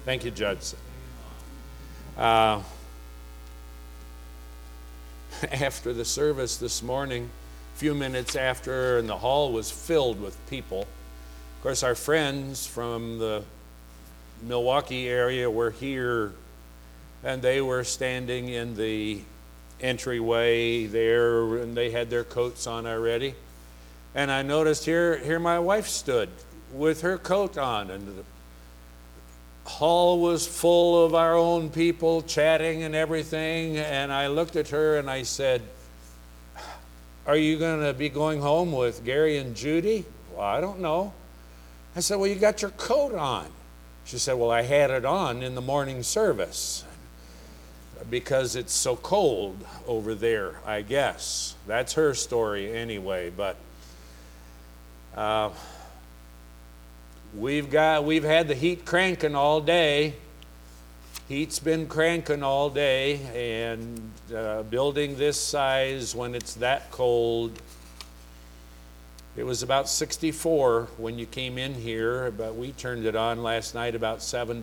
Thank you, Judson. After the service this morning, a few minutes after, and the hall was filled with people. Of course, our friends from the Milwaukee area were here, and they were standing in the entryway there, and they had their coats on already. And I noticed here my wife stood with her coat on, and the hall was full of our own people chatting and everything. And I looked at her and I said, "Are you going to be going home with Gary and Judy?" "Well, I don't know." I said, "Well, you got your coat on." She said, "Well, I had it on in the morning service because it's so cold over there, I guess." That's her story anyway, but we've had the heat cranking all day. Heat's been cranking all day, and building this size when it's that cold. It was about 64 when you came in here, but we turned it on last night about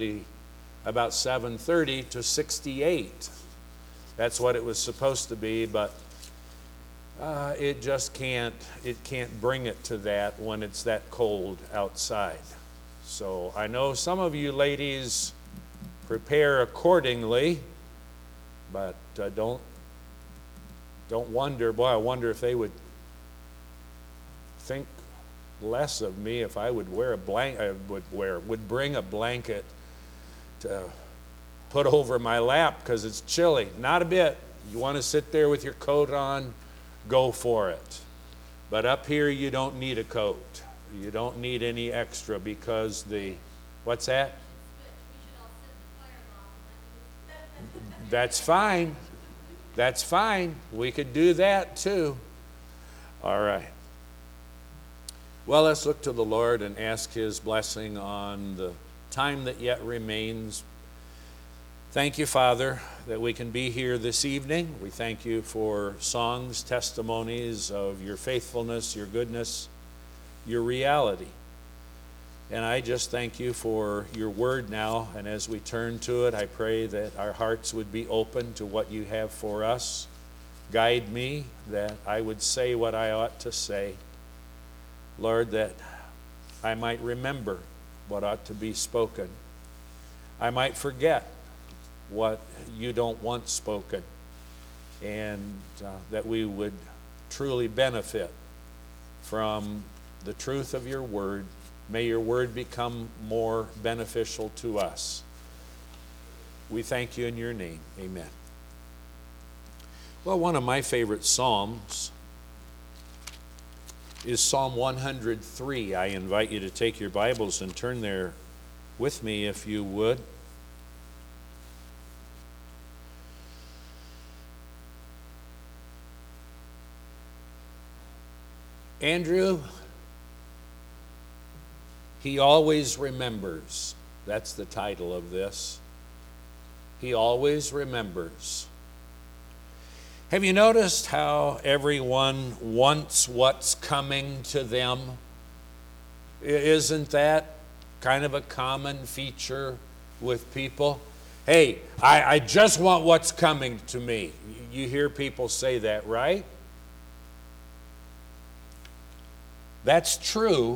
7:30 to 68. That's what it was supposed to be, but it just can't bring it to that when it's that cold outside. So I know some of you ladies prepare accordingly, but don't wonder. Boy, I wonder if they would think less of me if I would wear a blanket. Would bring a blanket to put over my lap because it's chilly. Not a bit. You want to sit there with your coat on, go for it. But up here you don't need a coat. You don't need any extra because what's that? That's fine. That's fine. We could do that too. All right. Well, let's look to the Lord and ask His blessing on the time that yet remains. Thank you, Father, that we can be here this evening. We thank you for songs, testimonies of your faithfulness, your goodness, your reality. And I just thank you for your word now. And as we turn to it, I pray that our hearts would be open to what you have for us. Guide me, that I would say what I ought to say. Lord, that I might remember what ought to be spoken. I might forget what you don't want spoken. And that we would truly benefit from the truth of your word. May your word become more beneficial to us. We thank you in your name. Amen. Well, one of my favorite psalms is Psalm 103. I invite you to take your Bibles and turn there with me if you would. Andrew, he always remembers. That's the title of this. He always remembers. Have you noticed how everyone wants what's coming to them? Isn't that kind of a common feature with people? Hey, I just want what's coming to me. You hear people say that, right? That's true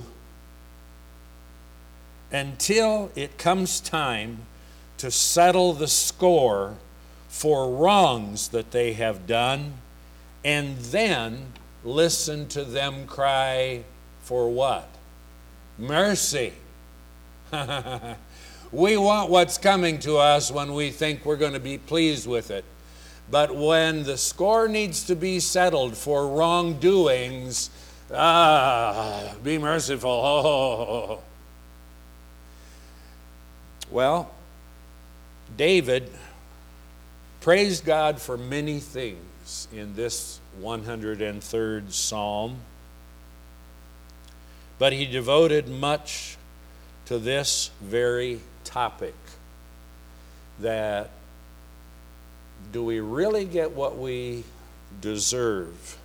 until it comes time to settle the score for wrongs that they have done, and then listen to them cry for what? Mercy. We want what's coming to us when we think we're going to be pleased with it. But when the score needs to be settled for wrongdoings, be merciful. Oh. Well, David praised God for many things in this 103rd Psalm, but he devoted much to this very topic, that do we really get what we deserve?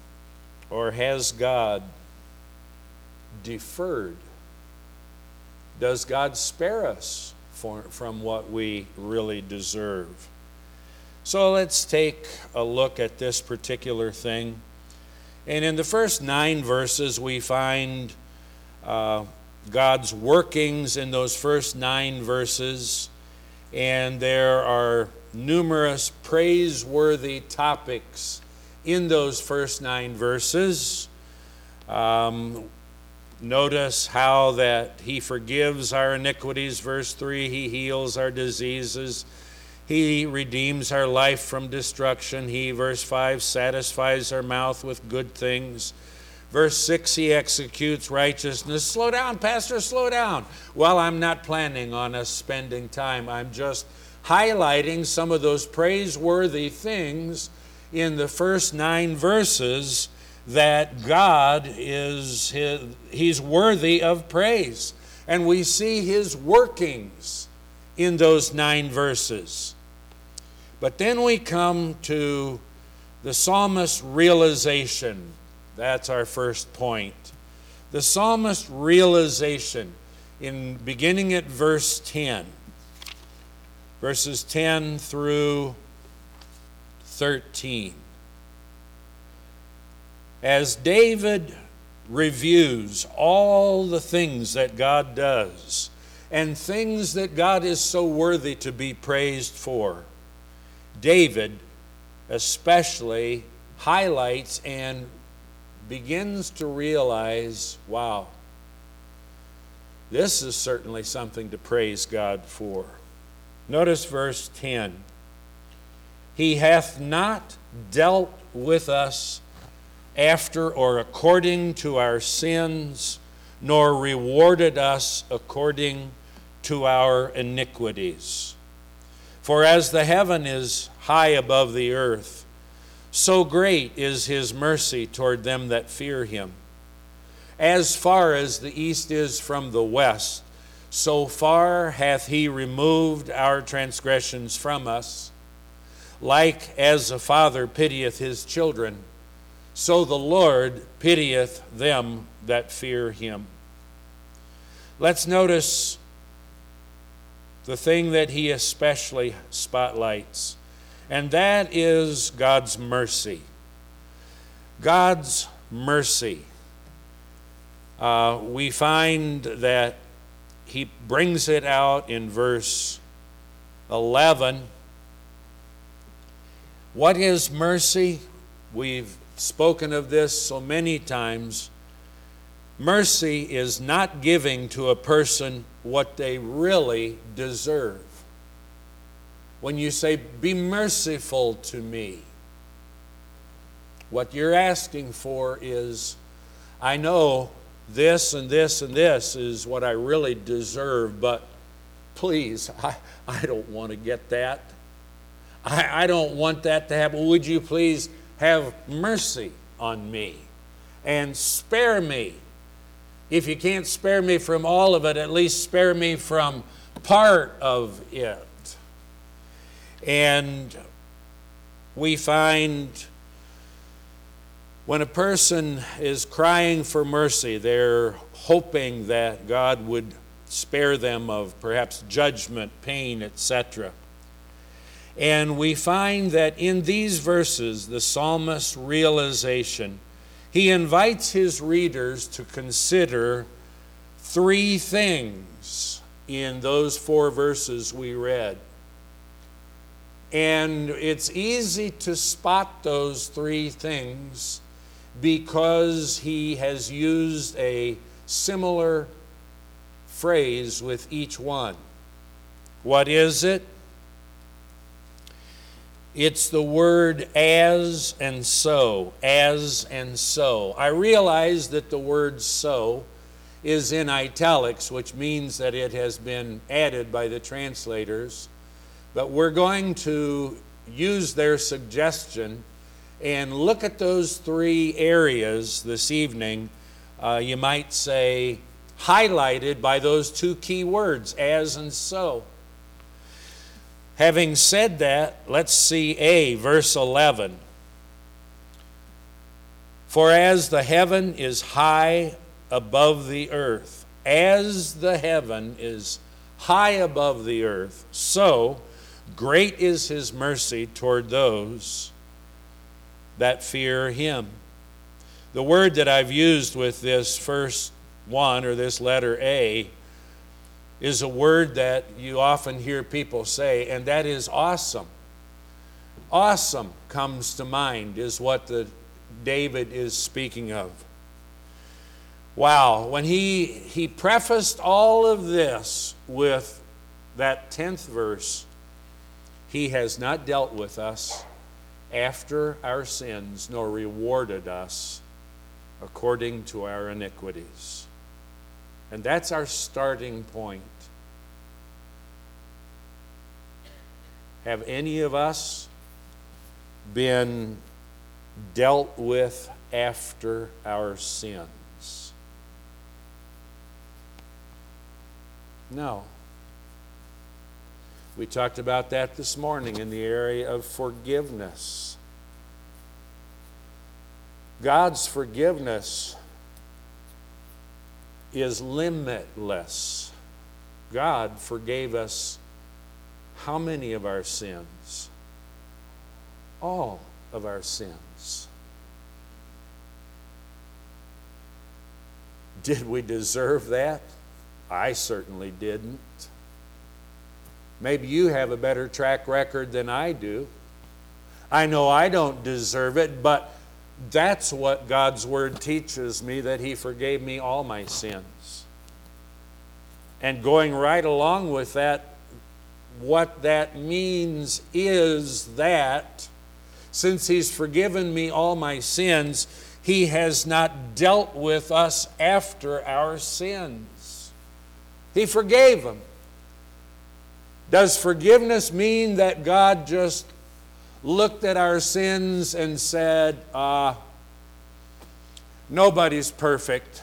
Or has God deferred does God spare us from what we really deserve? So let's take a look at this particular thing. And in the first 9 verses, we find God's workings in those first 9 verses. And there are numerous praiseworthy topics in those first 9 verses. Notice how that he forgives our iniquities, verse 3. He heals our diseases. He redeems our life from destruction. He, verse 5, satisfies our mouth with good things. Verse 6, he executes righteousness. Slow down, Pastor, slow down. Well, I'm not planning on us spending time. I'm just highlighting some of those praiseworthy things in the first 9 verses that God he's worthy of praise. And we see his workings in those 9 verses. But then we come to the psalmist's realization. That's our first point. The psalmist's realization beginning at verse 10. Verses 10 through 13. As David reviews all the things that God does and things that God is so worthy to be praised for, David especially highlights and begins to realize, wow, this is certainly something to praise God for. Notice verse 10. He hath not dealt with us after or according to our sins, nor rewarded us according to our iniquities. For as the heaven is high above the earth, so great is his mercy toward them that fear him. As far as the east is from the west, so far hath he removed our transgressions from us. Like as a father pitieth his children, so the Lord pitieth them that fear him. Let's notice the thing that he especially spotlights, and that is God's mercy. God's mercy. We find that he brings it out in verse 11. What is mercy? We've spoken of this so many times. Mercy is not giving to a person what they really deserve. When you say, be merciful to me, what you're asking for is, I know this and this and this is what I really deserve, but please, I don't want to get that. I don't want that to happen. Would you please have mercy on me and spare me? If you can't spare me from all of it, at least spare me from part of it. And we find when a person is crying for mercy, they're hoping that God would spare them of perhaps judgment, pain, etc. And we find that in these verses, the psalmist's realization, he invites his readers to consider 3 things in those 4 verses we read. And it's easy to spot those 3 things because he has used a similar phrase with each one. What is it? It's the word as and so, as and so. I realize that the word so is in italics, which means that it has been added by the translators. But we're going to use their suggestion and look at those 3 areas this evening, you might say, highlighted by those 2 key words, as and so. Having said that, let's see verse 11. For as the heaven is high above the earth, as the heaven is high above the earth, so great is his mercy toward those that fear him. The word that I've used with this first one, or this letter A, is a word that you often hear people say, and that is awesome. Awesome comes to mind, is what David is speaking of. Wow, when he prefaced all of this with that 10th verse, he has not dealt with us after our sins, nor rewarded us according to our iniquities. And that's our starting point. Have any of us been dealt with after our sins? No. We talked about that this morning in the area of forgiveness. God's forgiveness is limitless. God forgave us how many of our sins? All of our sins. Did we deserve that? I certainly didn't. Maybe you have a better track record than I do. I know I don't deserve it, but that's what God's Word teaches me, that He forgave me all my sins. And going right along with that, what that means is that since He's forgiven me all my sins, He has not dealt with us after our sins. He forgave them. Does forgiveness mean that God just looked at our sins and said, nobody's perfect.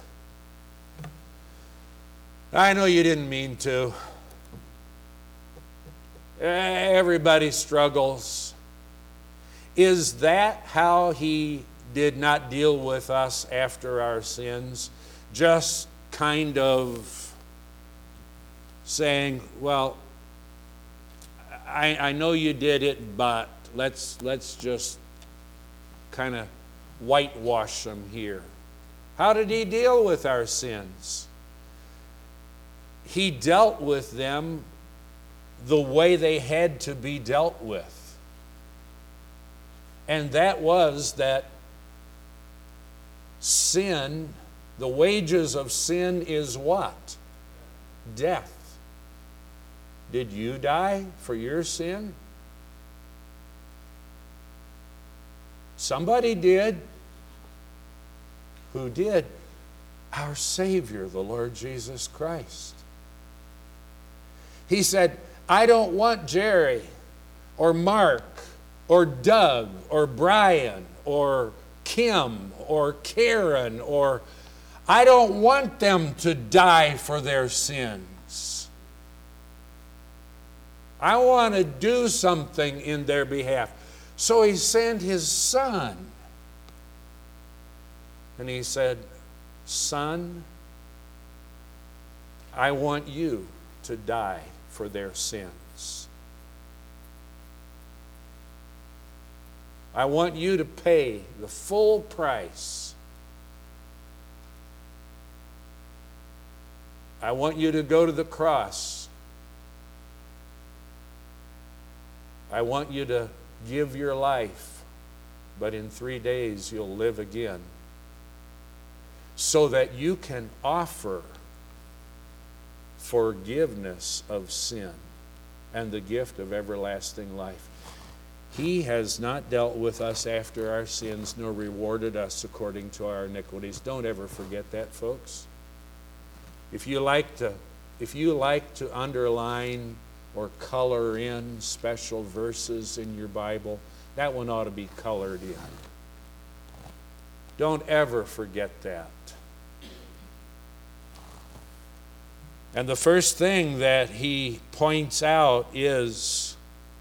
I know you didn't mean to. Everybody struggles. Is that how He did not deal with us after our sins? Just kind of saying, well, I know you did it, but let's just kind of whitewash them here. How did He deal with our sins? He dealt with them the way they had to be dealt with. And that was that sin, the wages of sin is what? Death. Did you die for your sin? Somebody did. Who did? Our Savior, the Lord Jesus Christ. He said, I don't want Jerry or Mark or Doug or Brian or Kim or Karen, or I don't want them to die for their sins. I want to do something in their behalf. So He sent His Son. And He said, Son, I want you to die for their sins. I want you to pay the full price. I want you to go to the cross. I want you to give your life, but in 3 days you'll live again, so that you can offer forgiveness of sin and the gift of everlasting life. He has not dealt with us after our sins, nor rewarded us according to our iniquities. Don't ever forget that, folks. If you like to underline or color in special verses in your Bible, that one ought to be colored in. Don't ever forget that. And the first thing that he points out is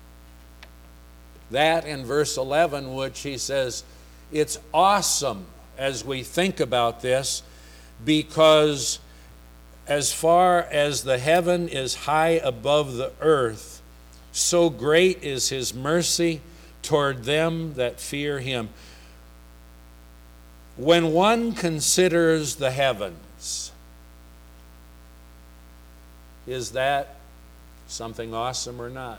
that in verse 11, which he says, it's awesome as we think about this, because as far as the heaven is high above the earth, so great is his mercy toward them that fear him. When one considers the heavens, is that something awesome or not?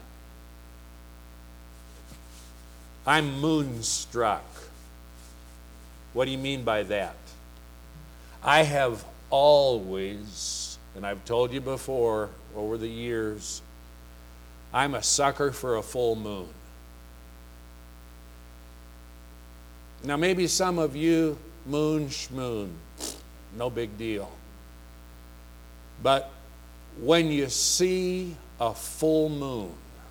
I'm moonstruck. What do you mean by that? I have always, and I've told you before over the years, I'm a sucker for a full moon. Now maybe some of you, moon schmoon, no big deal. But when you see a full moon,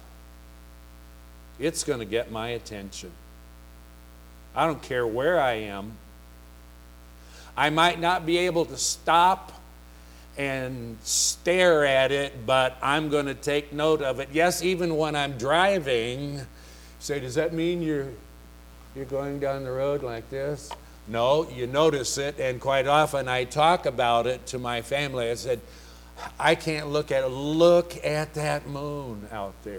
it's going to get my attention. I don't care where I am. I might not be able to stop and stare at it, but I'm going to take note of it. Yes, even when I'm driving, say, does that mean you're going down the road like this? No, you notice it, and quite often I talk about it to my family. I said, I can't look at it. Look at that moon out there.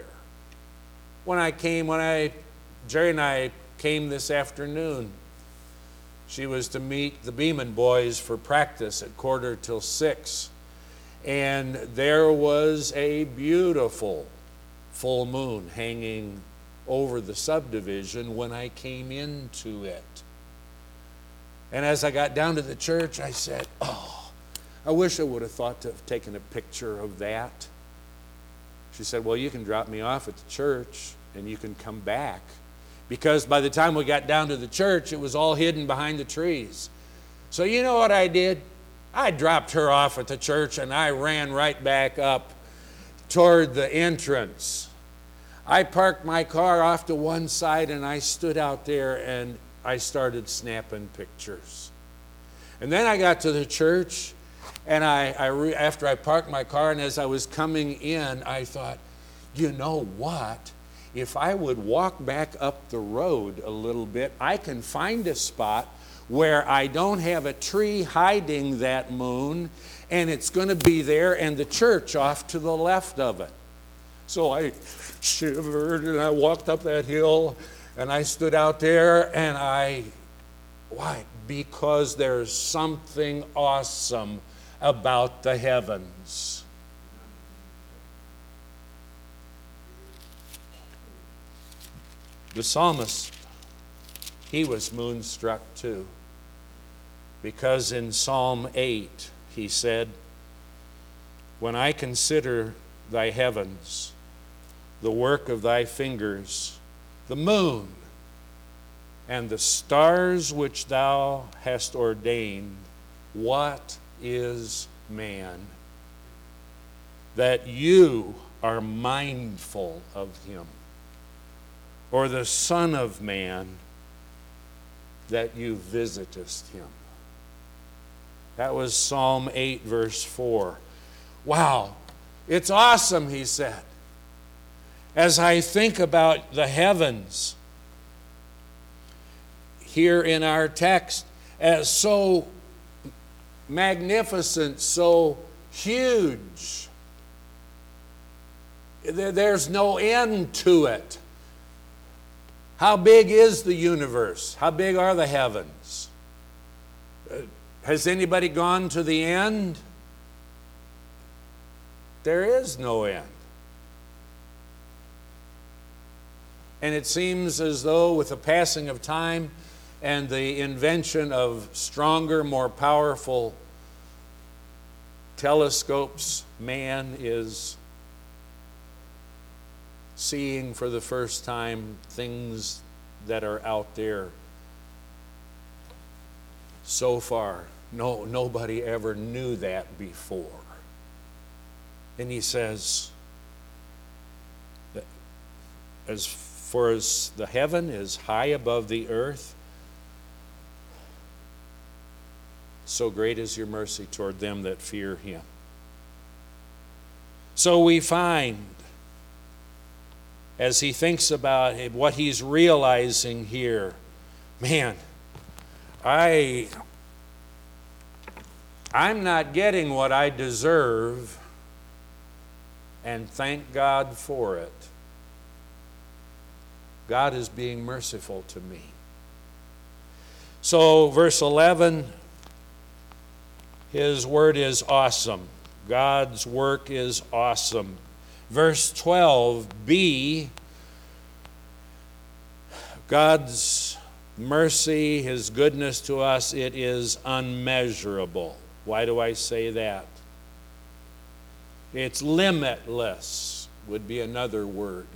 Jerry and I came this afternoon, she was to meet the Beeman boys for practice at 5:45. And there was a beautiful full moon hanging over the subdivision when I came into it. And as I got down to the church, I said, oh, I wish I would have thought to have taken a picture of that. She said, well, you can drop me off at the church and you can come back. Because by the time we got down to the church, it was all hidden behind the trees. So you know what I did? I dropped her off at the church and I ran right back up toward the entrance. I parked my car off to one side and I stood out there and I started snapping pictures. And then I got to the church and after I parked my car and as I was coming in, I thought, you know what? If I would walk back up the road a little bit, I can find a spot where I don't have a tree hiding that moon, and it's going to be there, and the church off to the left of it. So I shivered, and I walked up that hill, and I stood out there, and why? Because there's something awesome about the heavens. The psalmist, he was moonstruck too, because in Psalm 8 he said, when I consider thy heavens, the work of thy fingers, the moon, and the stars which thou hast ordained, what is man, that you are mindful of him? Or the Son of Man, that you visitest him. That was Psalm 8, verse 4. Wow, it's awesome, he said. As I think about the heavens here in our text, as so magnificent, so huge, there's no end to it. How big is the universe? How big are the heavens? Has anybody gone to the end? There is no end. And it seems as though with the passing of time and the invention of stronger, more powerful telescopes, man is seeing for the first time things that are out there so far. Nobody ever knew that before. And he says, as far as the heaven is high above the earth, so great is your mercy toward them that fear him. So we find, as he thinks about what he's realizing here, man, I I'm not getting what I deserve, and thank God for it. God is being merciful to me. So, verse 11, His word is awesome. God's work is awesome. Verse 12b, God's mercy, His goodness to us, it is unmeasurable. Why do I say that? It's limitless, would be another word.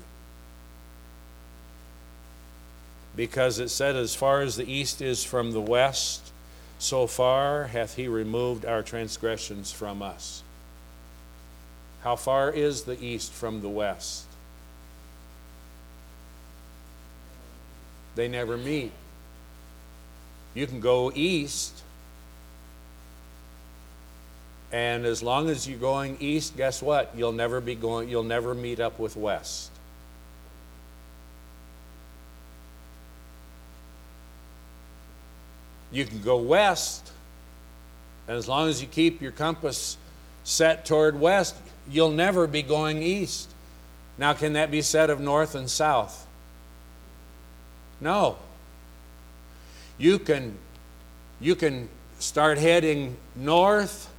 Because it said, as far as the east is from the west, so far hath He removed our transgressions from us. How far is the east from the west? They never meet. You can go east, and as long as you're going east, guess what? You'll never meet up with west. You can go west, and as long as you keep your compass set toward west, you'll never be going east. Now, can that be said of north and south? No. You can start heading north,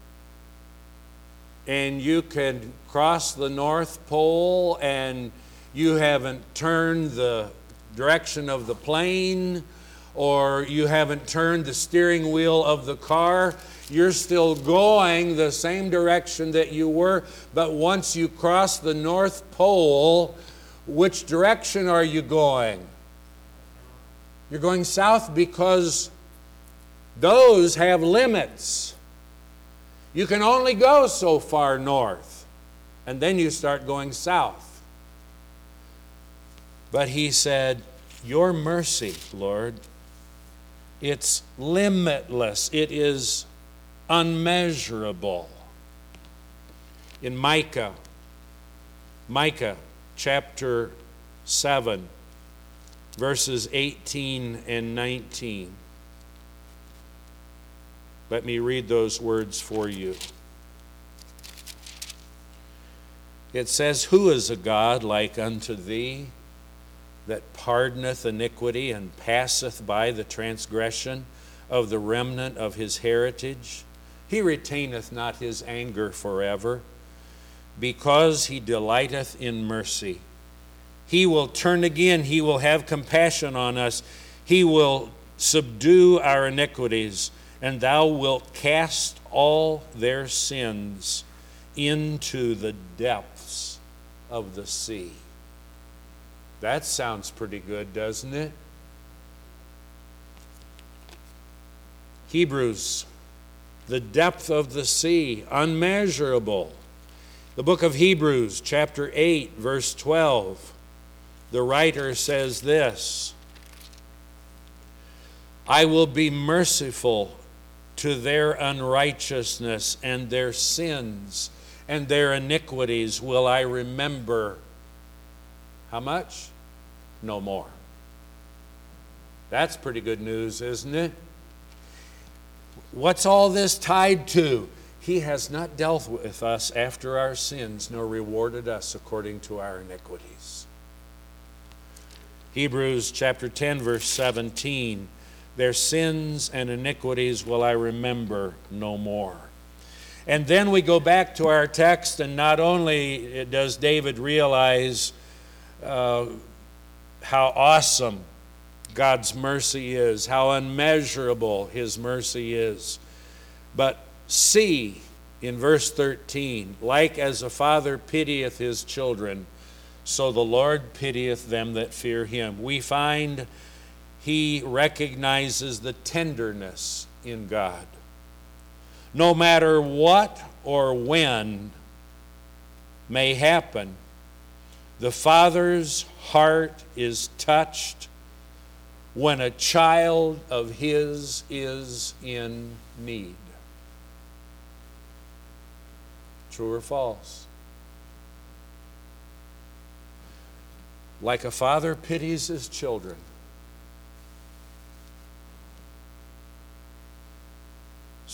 and you can cross the North Pole, and you haven't turned the direction of the plane, or you haven't turned the steering wheel of the car. You're still going the same direction that you were, but once you cross the North Pole, which direction are you going? You're going south, because those have limits. You can only go so far north, and then you start going south. But He said, your mercy, Lord, it's limitless. It is unmeasurable. In Micah chapter 7, verses 18 and 19. Let me read those words for you. It says, who is a God like unto thee, that pardoneth iniquity, and passeth by the transgression of the remnant of His heritage? He retaineth not His anger forever, because He delighteth in mercy. He will turn again, He will have compassion on us. He will subdue our iniquities, and thou wilt cast all their sins into the depths of the sea. That sounds pretty good, doesn't it? Hebrews, the depth of the sea, unmeasurable. The book of Hebrews, chapter 8, verse 12, the writer says this, I will be merciful to their unrighteousness, and their sins and their iniquities will I remember. How much? No more. That's pretty good news, isn't it? What's all this tied to? He has not dealt with us after our sins, nor rewarded us according to our iniquities. Hebrews chapter 10, verse 17, their sins and iniquities will I remember no more. And then we go back to our text, and not only does David realize how awesome God's mercy is, how unmeasurable His mercy is. But see, in verse 13, like as a father pitieth his children, so the Lord pitieth them that fear Him. We find He recognizes the tenderness in God. No matter what or when may happen, the Father's heart is touched when a child of His is in need. True or false? Like a father pities his children,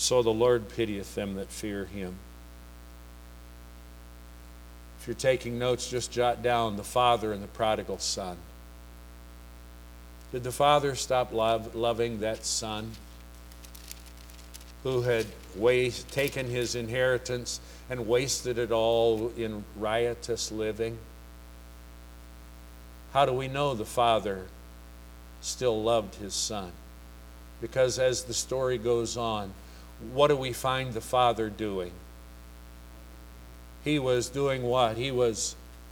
so the Lord pitieth them that fear him. If you're taking notes, just jot down the father and the prodigal son. Did the father stop loving that son who had taken his inheritance and wasted it all in riotous living? How do we know the father still loved his son? Because as the story goes on, what do we find the father doing? He was doing what? He was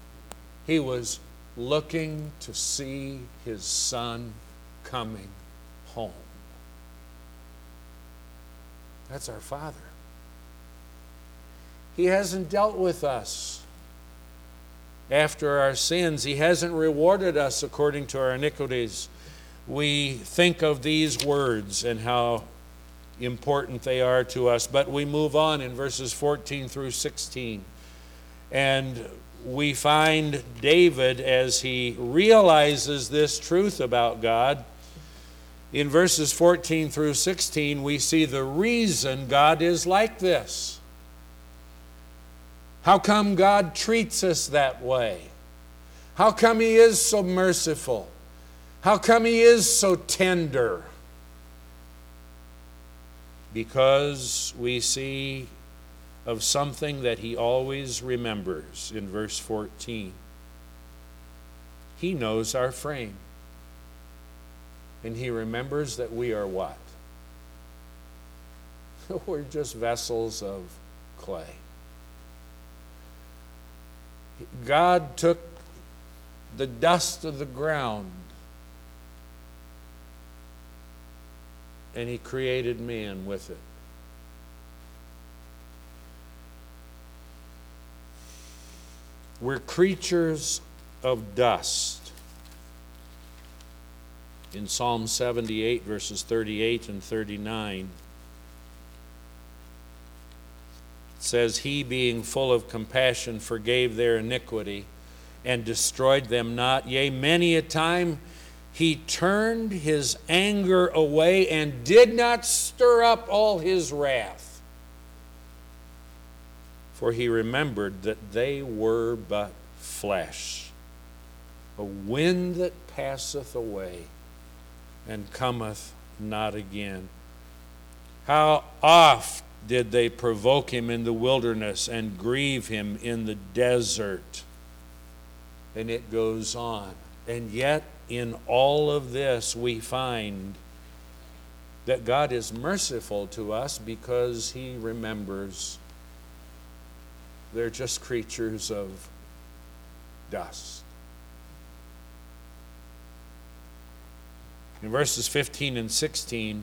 looking to see his son coming home. That's our Father. He hasn't dealt with us after our sins. He hasn't rewarded us according to our iniquities. We think of these words and how important they are to us, but we move on in verses 14 through 16. And we find David, as he realizes this truth about God, in verses 14 through 16, we see the reason God is like this. How come God treats us that way? How come He is so merciful? How come He is so tender? Because we see of something that He always remembers in verse 14. He knows our frame. And He remembers that we are what? We're just vessels of clay. God took the dust of the ground and He created man with it. We're creatures of dust. In Psalm 78, verses 38 and 39, it says, He, being full of compassion, forgave their iniquity and destroyed them not. Yea, many a time He turned His anger away and did not stir up all His wrath. For He remembered that they were but flesh, a wind that passeth away and cometh not again. How oft did they provoke Him in the wilderness and grieve Him in the desert? And it goes on. And yet, in all of this, we find that God is merciful to us because He remembers they're just creatures of dust. In verses 15 and 16,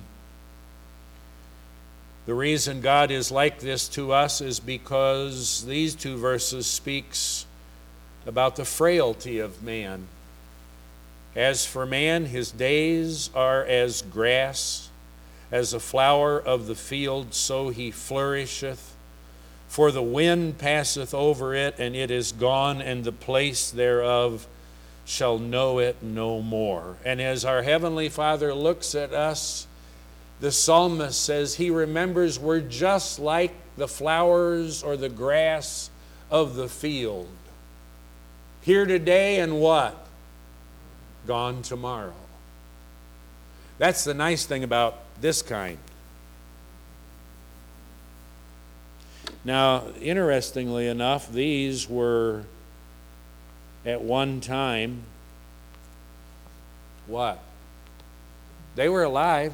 the reason God is like this to us is because these two verses speaks about the frailty of man. As for man, his days are as grass, as a flower of the field, so he flourisheth. For the wind passeth over it, and it is gone, and the place thereof shall know it no more. And as our Heavenly Father looks at us, the psalmist says He remembers we're just like the flowers or the grass of the field. Here today and what? Gone tomorrow. That's the nice thing about this kind. Now, interestingly enough, these were at one time, what? They were alive.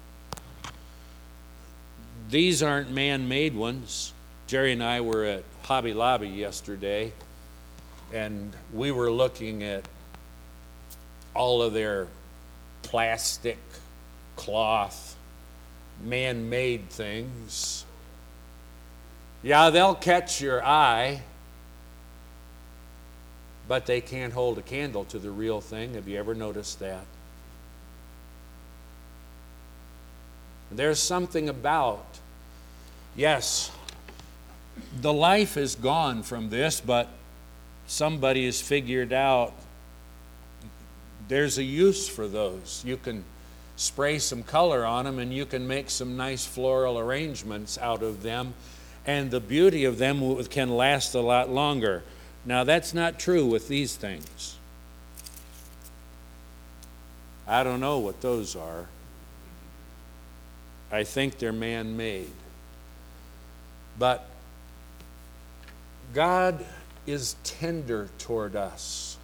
These aren't man-made ones. Jerry and I were at Hobby Lobby yesterday, and we were looking at all of their plastic, cloth, man-made things. Yeah, they'll catch your eye, but they can't hold a candle to the real thing. Have you ever noticed that? There's something about, yes, the life is gone from this, but somebody has figured out there's a use for those. You can spray some color on them and you can make some nice floral arrangements out of them, and the beauty of them can last a lot longer. Now, that's not true with these things. I don't know what those are. I think they're man-made. But God is tender toward us.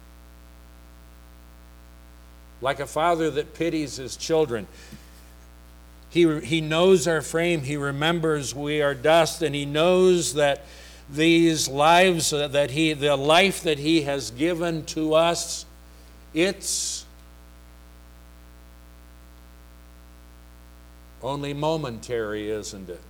Like a father that pities his children. He knows our frame. He remembers we are dust, and he knows that these lives, the life that he has given to us, it's only momentary, isn't it?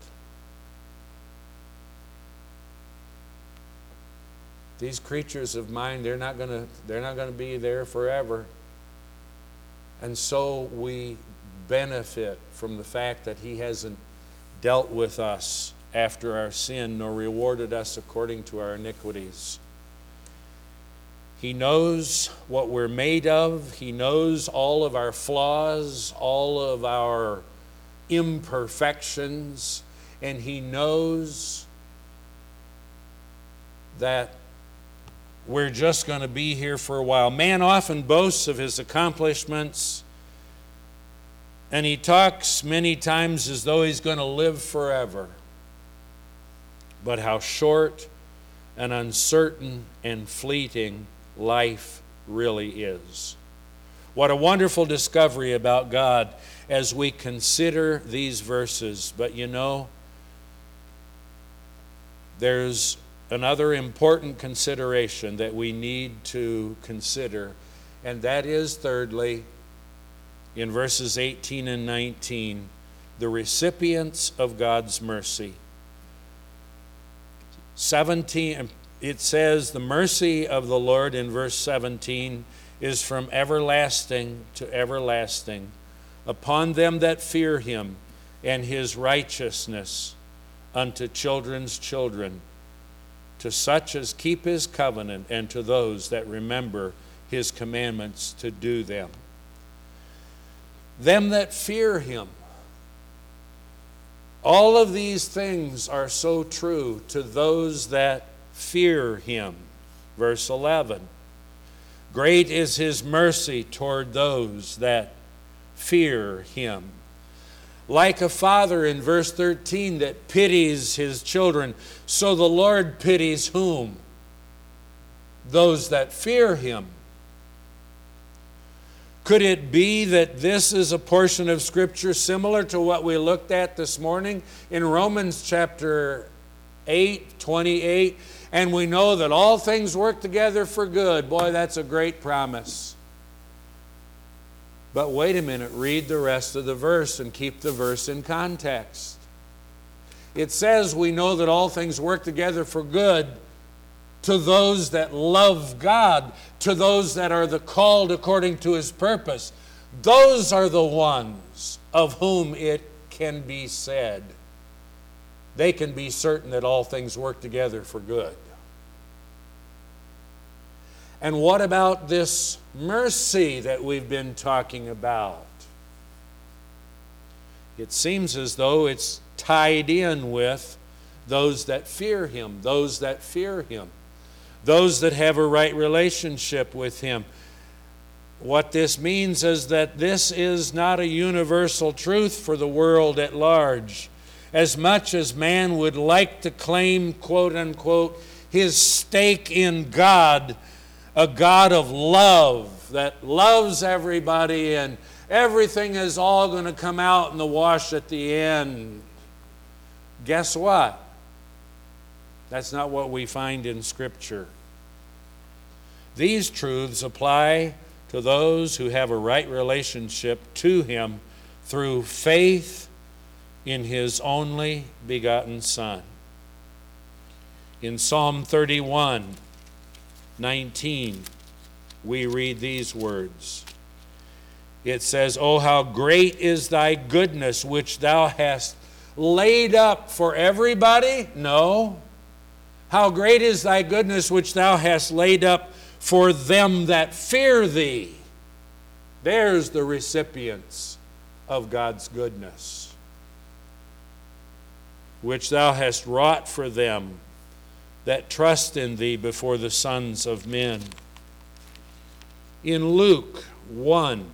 These creatures of mine, they're not going to be there forever. And so we benefit from the fact that he hasn't dealt with us after our sin, nor rewarded us according to our iniquities. He knows what we're made of. He knows all of our flaws, all of our imperfections, and he knows that we're just going to be here for a while. Man often boasts of his accomplishments, and he talks many times as though he's going to live forever. But how short and uncertain and fleeting life really is. What a wonderful discovery about God as we consider these verses. But you know, there's another important consideration that we need to consider, and that is, thirdly, in verses 18 and 19, the recipients of God's mercy. 17, it says, the mercy of the Lord in verse 17 is from everlasting to everlasting upon them that fear him, and his righteousness unto children's children, to such as keep his covenant, and to those that remember his commandments to do them. Them that fear him. All of these things are so true to those that fear him. Verse 11. Great is his mercy toward those that fear him. Like a father in verse 13 that pities his children, so the Lord pities whom? Those that fear him. Could it be that this is a portion of Scripture similar to what we looked at this morning in Romans chapter 8:28? And we know that all things work together for good. Boy, that's a great promise. But wait a minute, read the rest of the verse and keep the verse in context. It says we know that all things work together for good to those that love God, to those that are the called according to his purpose. Those are the ones of whom it can be said. They can be certain that all things work together for good. And what about this mercy that we've been talking about? It seems as though it's tied in with those that fear him, those that fear him, those that have a right relationship with him. What this means is that this is not a universal truth for the world at large. As much as man would like to claim, quote unquote, his stake in God, a God of love that loves everybody and everything is all going to come out in the wash at the end. Guess what? That's not what we find in Scripture. These truths apply to those who have a right relationship to him through faith in his only begotten Son. In Psalm 31:19, we read these words. It says, "Oh, how great is thy goodness, which thou hast laid up for everybody?" No. How great is thy goodness, which thou hast laid up for them that fear thee. There's the recipients of God's goodness, which thou hast wrought for them that trust in thee before the sons of men. In Luke 1,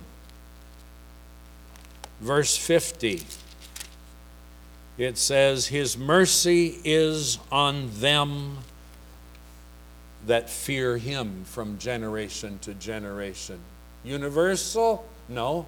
verse 50, it says, his mercy is on them that fear him from generation to generation. Universal? No.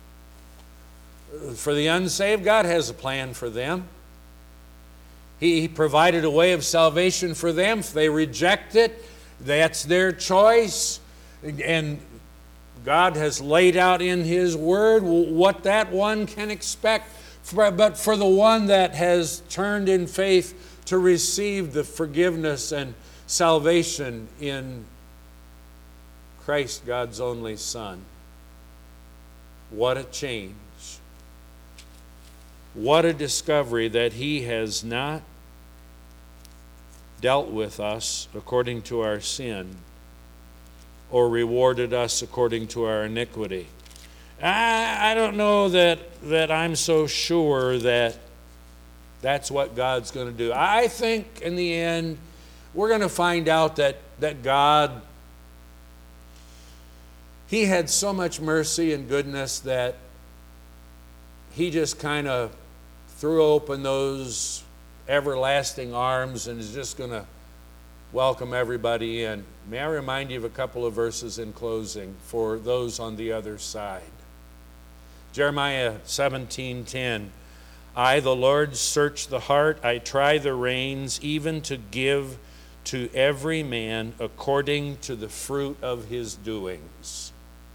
For the unsaved, God has a plan for them. He provided a way of salvation for them. If they reject it, that's their choice. And God has laid out in His Word what that one can expect. But for the one that has turned in faith to receive the forgiveness and salvation in Christ, God's only Son, what a change. What a discovery that He has not dealt with us according to our sin or rewarded us according to our iniquity. I don't know that I'm so sure that that's what God's going to do. I think in the end we're going to find out that God, He had so much mercy and goodness that He just kind of threw open those everlasting arms and is just going to welcome everybody in. May I remind you of a couple of verses in closing for those on the other side. Jeremiah 17:10, I, the Lord, search the heart, I try the reins, even to give to every man according to the fruit of his doings.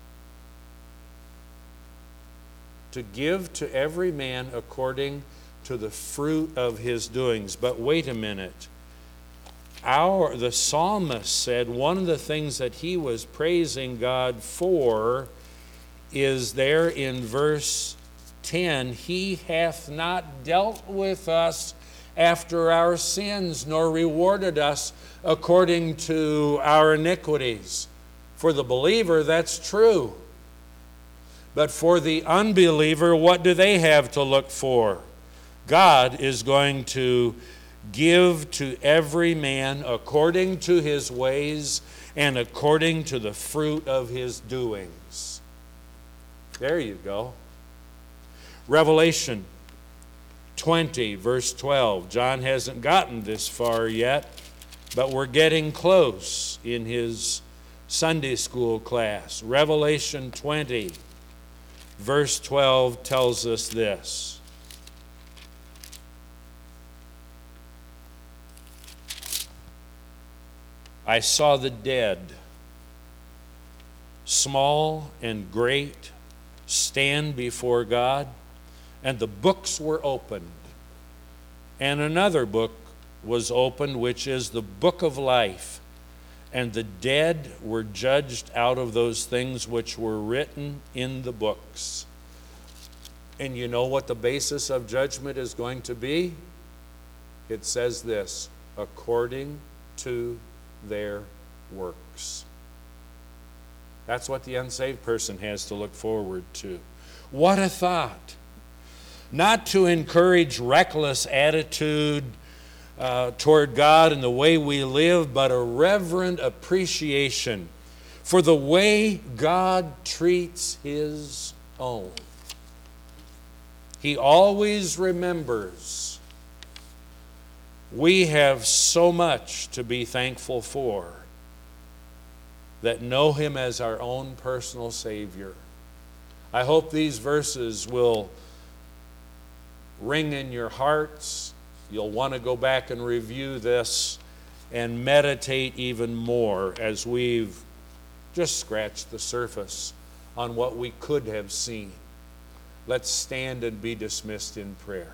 To give to every man according to the fruit of his doings. But wait a minute. The psalmist said one of the things that he was praising God for is there in verse 10, He hath not dealt with us after our sins, nor rewarded us according to our iniquities. For the believer, that's true. But for the unbeliever, what do they have to look for? God is going to give to every man according to his ways and according to the fruit of his doings. There you go. Revelation 20, verse 12. John hasn't gotten this far yet, but we're getting close in his Sunday school class. Revelation 20, verse 12 tells us this. I saw the dead, small and great, stand before God, and the books were opened. And another book was opened, which is the book of life. And the dead were judged out of those things which were written in the books. And you know what the basis of judgment is going to be? It says this, according to their works. That's what the unsaved person has to look forward to. What a thought. Not to encourage reckless attitude toward God and the way we live, but a reverent appreciation for the way God treats His own. He always remembers we have so much to be thankful for that know Him as our own personal Savior. I hope these verses will ring in your hearts. You'll want to go back and review this and meditate even more as we've just scratched the surface on what we could have seen. Let's stand and be dismissed in prayer.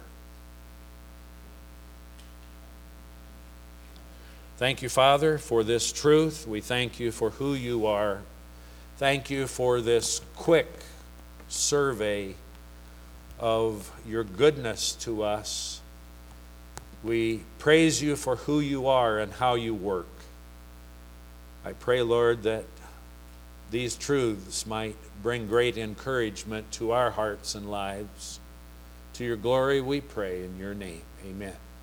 Thank you, Father, for this truth. We thank you for who you are. Thank you for this quick survey of your goodness to us. We praise you for who you are and how you work. I pray, Lord, that these truths might bring great encouragement to our hearts and lives. To your glory we pray in your name. Amen.